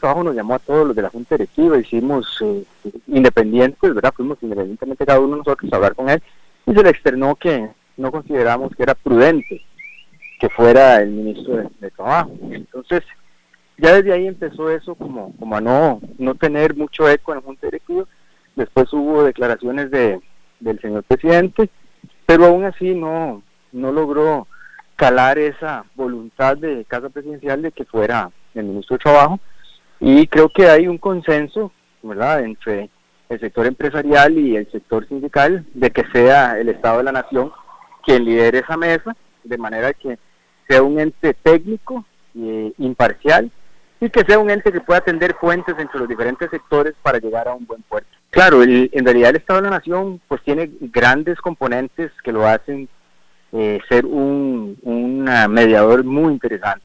Trabajo nos llamó a todos los de la Junta Directiva, hicimos independientes, ¿verdad? Fuimos independientemente cada uno de nosotros a hablar con él y se le externó que no consideramos que era prudente que fuera el ministro de Trabajo. Entonces, ya desde ahí empezó eso como a no tener mucho eco en la Junta Directiva. Después hubo declaraciones del señor presidente, pero aún así no logró calar esa voluntad de Casa Presidencial de que fuera el ministro de Trabajo, y creo que hay un consenso, ¿verdad?, entre el sector empresarial y el sector sindical de que sea el Estado de la Nación quien lidere esa mesa, de manera que sea un ente técnico, imparcial, y que sea un ente que pueda tender puentes entre los diferentes sectores para llegar a un buen puerto. Claro, en realidad el Estado de la Nación pues tiene grandes componentes que lo hacen ser un mediador muy interesante.